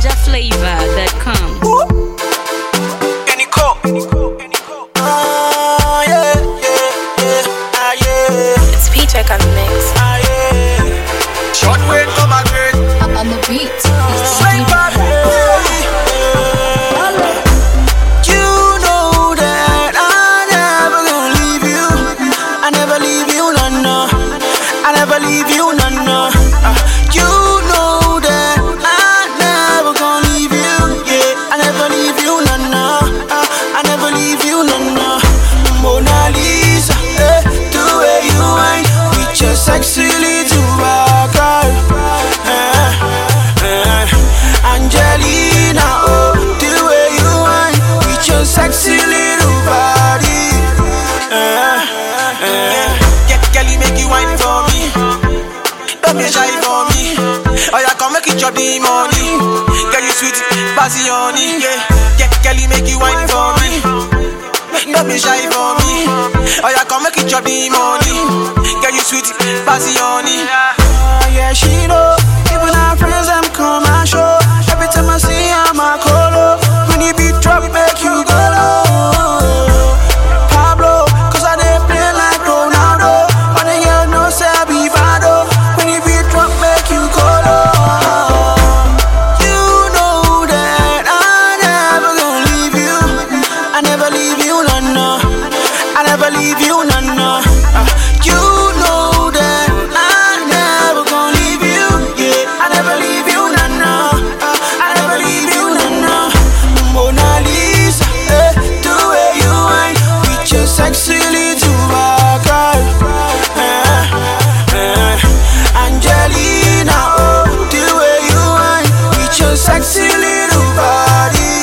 NinjaFlavor.com. It's P-Tech on the mix. Short wait for my great. On the beat. Swing back. You know that I never gonna leave you. I never leave you, no. I never leave you, no. You know that I never gonna leave you. Yeah, I never leave you, no. I never leave you, no. Mona Lisa, the way you whine with your sexy little back. Angelina, oh, the way you whine with your sexy little body. Girl, you make you whine for me. Don't be shy for me. Oh, yeah, come make it chop the money. Girl, you sweet, passy honey. Yeah, girl, you make you whine for me. Don't be shy for me. Oh, yeah, come make it chop the money. Girl, you sweet, passy honey. Yeah, she know. Even our friends, them come and show. Every time I see I'm a colo. When you beat drop, make you go low. Pablo, cause I didn't play like Ronaldo. But the girl no say I be Vado. When you beat drop, make you go low. You know that I never gonna leave you. I never leave you, no. I never leave you, no. You know that I never gonna leave you. Yeah, I never leave you, no. I never leave you, no. Mona Lisa, the way you whine with your sexy little back. Angelina, oh, the way you whine with your sexy little body.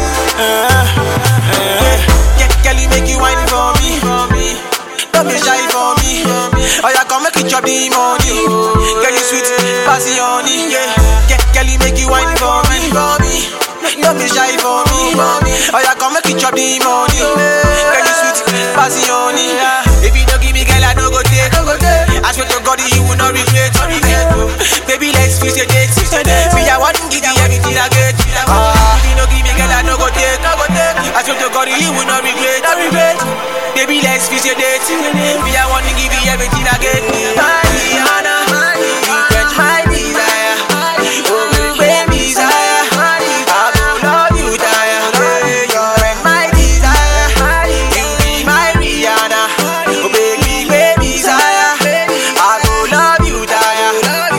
Girl, you make you whine for me. Don't be shy for me. Oh, yeah, come make it chop the money. Girl, you sweet, passy honey. Yeah, girl, you make you whine for me. Don't be shy for me. Oh, yeah, come make it chop the money. Girl, you sweet, passy honey. If you don't give me, girl, I don't go take. I swear to God, you will not regret. Baby, let's fix your dates. Me, I want to give you everything I get. If you don't give me, girl, I don't go take. I swear to God, you will not regret. Baby, let's fix your dates. Me, I want to give you everything I get. Mariana, you quench my desire. Oh, baby, desire. I will love you, tire. You're my desire. You be my Rihanna. Oh, baby, desire. I will love you, tire.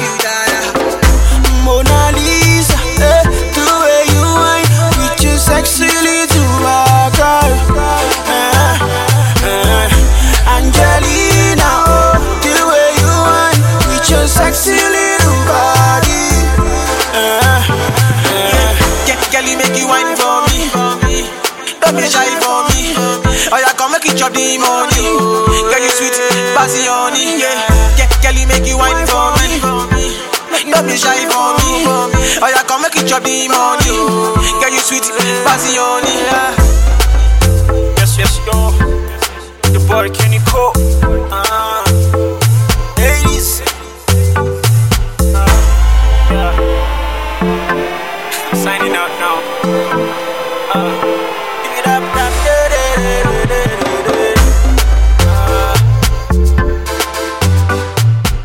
Mona Lisa, the way you whine with your sexy little back. Angelina, oh, the way you whine with your sexy little body. Girl, you make you whine for me. Don't be shy for me. Oh, yeah, come make it chop the money. Girl, you sweet, passy honey. Yeah, girl, you make you whine for me. Don't be shy for me. Oh, yeah, come make it chop the money. Girl, you sweet, passy honey. Yes, yo. The boy Kenny Cole. Ladies. I'm signing out now. Give it up,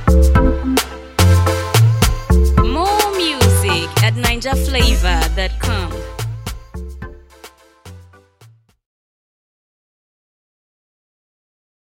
More music at NinjaFlavor.com.